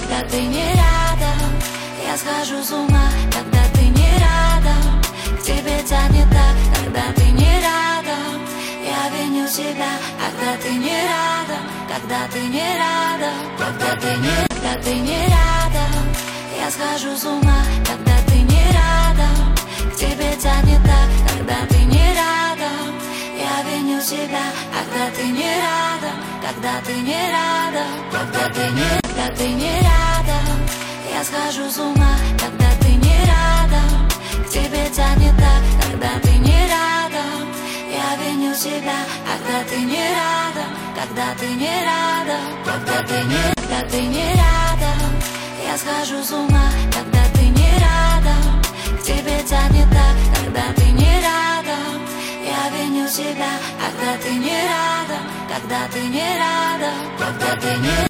когда ты не рядом. Я схожу с ума, когда ты не рядом. К тебе тянет так, когда ты не рядом. Я виню себя, когда ты не рядом. Когда ты не рядом. Когда ты не рядом. Я схожу с ума, когда ты не рядом. К тебе тянет так, когда ты не рядом. Я виню себя, когда ты не рядом. Когда ты не рядом. Когда ты не рядом. Я схожу с ума, когда ты не рядом. К тебе тянет так, когда ты не рядом. Я виню себя, когда ты не рядом. Когда ты не рядом. Когда ты не рядом. Я схожу с ума, когда ты не рядом. К тебе тянет так, когда ты не рядом. Я виню себя, когда ты не рядом. Когда ты не рядом.